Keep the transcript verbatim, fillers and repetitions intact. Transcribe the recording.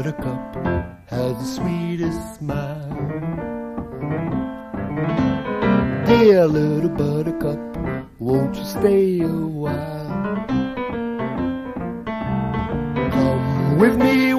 buttercup has the sweetest smile. Dear little buttercup, won't you stay a while? Come with me